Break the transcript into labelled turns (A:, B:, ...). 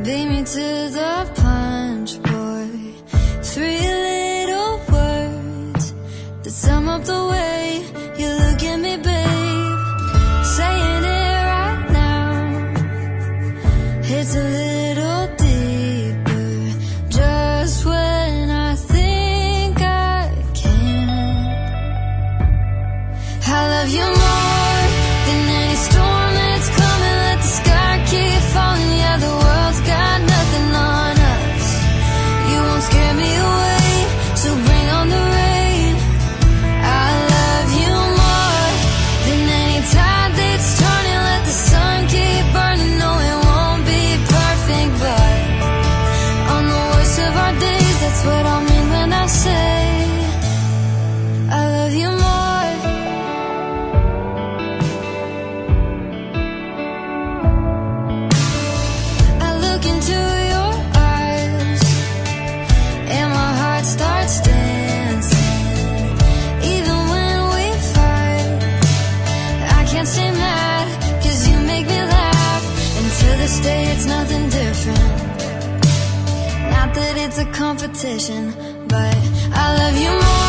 A: beat me to the punch, boy. 3 little words that sum up the way you look at me, babe. Saying it right now, it's a little deeper. Just when I think I can, I love you more than any storm that's coming. Let the sky keep falling. Yeah, the world's got nothing on us. You won't scare me away, so bring on the rain. I love you more than any tide that's turning. Let the sun keep burning. No, it won't be perfect, but on the worst of our days, that's what I mean when I say I love you more. Into your eyes, and my heart starts dancing. Even when we fight, I can't stay mad, 'cause you make me laugh. And to this day it's nothing different. Not that it's a competition, but I love you more